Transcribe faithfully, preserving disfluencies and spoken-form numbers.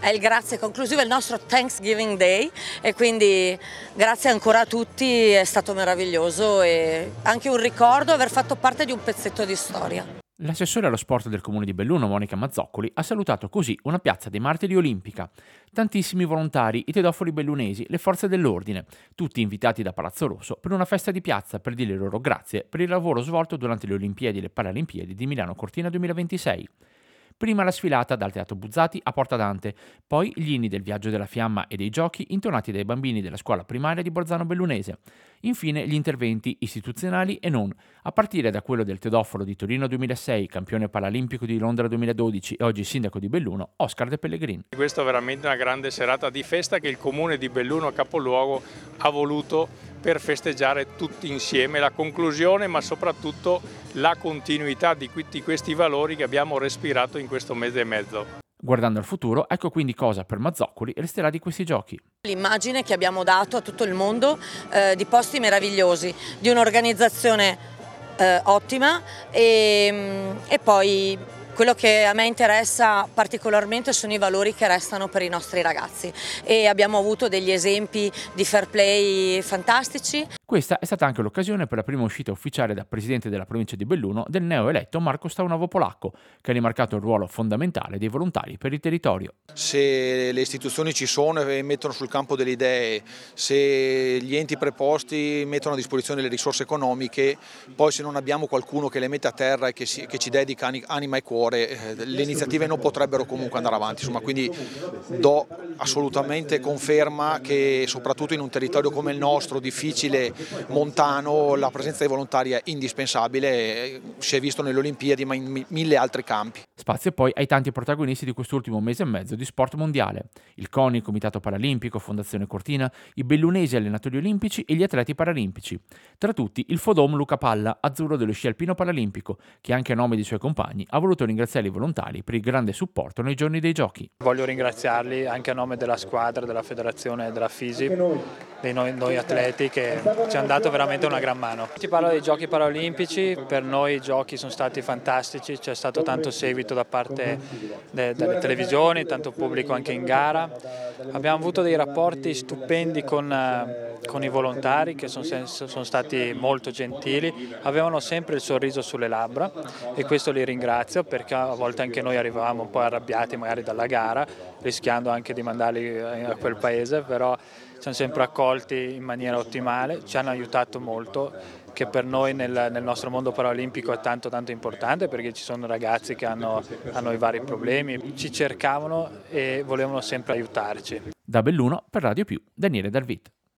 è il grazie conclusivo, è il nostro Thanksgiving Day e quindi grazie ancora a tutti, è stato meraviglioso e anche un ricordo aver fatto parte di un pezzetto di storia. L'assessore allo sport del comune di Belluno, Monica Mazzoccoli, ha salutato così una piazza dei martiri olimpica. Tantissimi volontari, i tedofoli bellunesi, le forze dell'ordine, tutti invitati da Palazzo Rosso per una festa di piazza per dire loro grazie per il lavoro svolto durante le Olimpiadi e le Paralimpiadi di Milano Cortina duemilaventisei. Prima la sfilata dal Teatro Buzzati a Porta Dante, poi gli inni del Viaggio della Fiamma e dei Giochi intonati dai bambini della scuola primaria di Bolzano Bellunese. Infine gli interventi istituzionali e non, a partire da quello del tedofolo di Torino duemilasei, campione paralimpico di Londra duemiladodici e oggi sindaco di Belluno, Oscar De Pellegrin. Questa è veramente una grande serata di festa che il comune di Belluno capoluogo ha voluto per festeggiare tutti insieme la conclusione, ma soprattutto la continuità di questi valori che abbiamo respirato in questo mese e mezzo. Guardando al futuro, ecco quindi cosa per Mazzoccoli resterà di questi giochi. L'immagine che abbiamo dato a tutto il mondo eh, di posti meravigliosi, di un'organizzazione eh, ottima e, e poi quello che a me interessa particolarmente sono i valori che restano per i nostri ragazzi e abbiamo avuto degli esempi di fair play fantastici. Questa è stata anche l'occasione per la prima uscita ufficiale da presidente della provincia di Belluno del neoeletto Marco Staunovo Polacco, che ha rimarcato il ruolo fondamentale dei volontari per il territorio. Se le istituzioni ci sono e mettono sul campo delle idee, se gli enti preposti mettono a disposizione le risorse economiche, poi se non abbiamo qualcuno che le mette a terra e che, si, che ci dedica anima e cuore, eh, le iniziative non potrebbero comunque andare avanti. Insomma, quindi do assolutamente conferma che soprattutto in un territorio come il nostro, difficile, montano, la presenza dei volontari è indispensabile, si è visto nelle Olimpiadi ma in mille altri campi. Spazio poi ai tanti protagonisti di quest'ultimo mese e mezzo di sport mondiale: il CONI, il Comitato Paralimpico, Fondazione Cortina, i bellunesi allenatori olimpici e gli atleti paralimpici. Tra tutti il Fodom Luca Palla, azzurro dello sci alpino paralimpico, che anche a nome dei suoi compagni ha voluto ringraziare i volontari per il grande supporto nei giorni dei giochi. Voglio ringraziarli anche a nome della squadra, della federazione e della FISI, dei noi, noi atleti che ci hanno dato veramente una gran mano. Ti parlo dei giochi paralimpici, per noi i giochi sono stati fantastici, c'è stato tanto seguito da parte de, delle televisioni, tanto pubblico anche in gara. Abbiamo avuto dei rapporti stupendi con, con i volontari che sono, sono stati molto gentili, avevano sempre il sorriso sulle labbra e questo li ringrazio perché a volte anche noi arrivavamo un po' arrabbiati magari dalla gara, rischiando anche di mandarli a quel paese, però ci hanno sempre accolti in maniera ottimale, ci hanno aiutato molto, che per noi nel, nel nostro mondo paralimpico è tanto tanto importante perché ci sono ragazzi che hanno, hanno i vari problemi, ci cercavano e volevano sempre aiutarci. Da Belluno per Radio Più, Daniele Darvit.